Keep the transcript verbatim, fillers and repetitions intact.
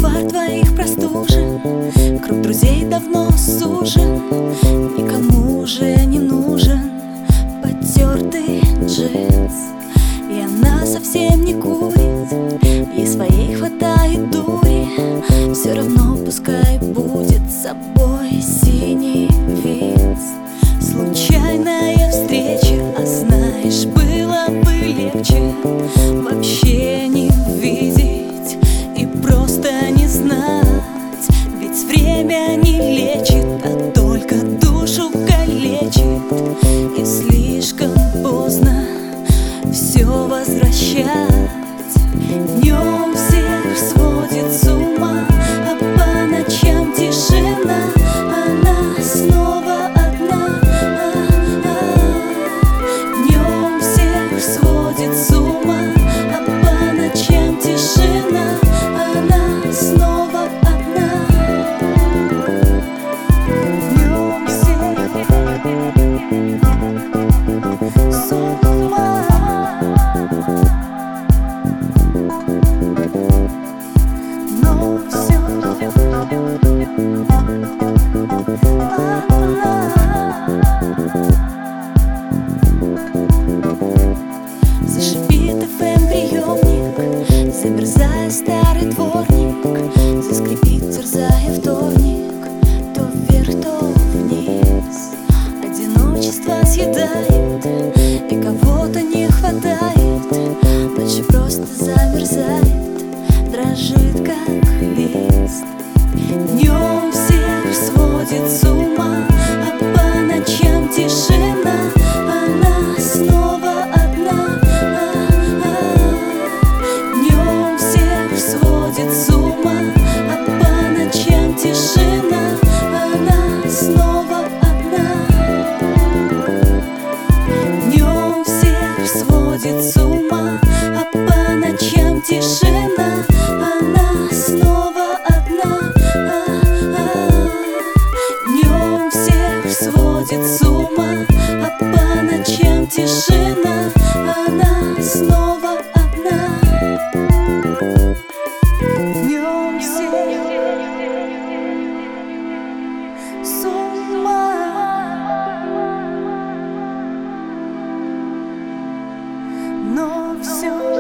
фар твоих простужен, круг друзей давно сужен, никому уже не нужен потертый джинс. И она совсем не курит, ей своей хватает дури. Все равно пускай будет с собой синий винс. Случайная встреча, а знаешь, было бы легче вообще не видеть и просто не знать. Ведь время не лечит, а только душу калечит. И слишком поздно все возвращать. Днем всех сводит с ума, а по ночам тишина. Она снова одна. Днем всех сводит с ума, а по ночам тишина. Она снова одна. Днем всех с ума. Но все зашипит эф эм-приемник, замерзая старый дворник. Заскрипит, терзая вторник, то вверх, то вниз. Одиночество съедает, и кого-то не хватает. Ночью просто замерзает, дрожит как лист. Днем всех сводит с ума, а по ночам тишина. Она снова одна. Днем всех сводит с ума, а по ночам тишина. Она снова одна. Днем всех сводит с ума, а по ночам тишина. Она снова одна. Днем всех сводит с ума, а по ночам тишина. Она снова одна. Днем всех с ума, но все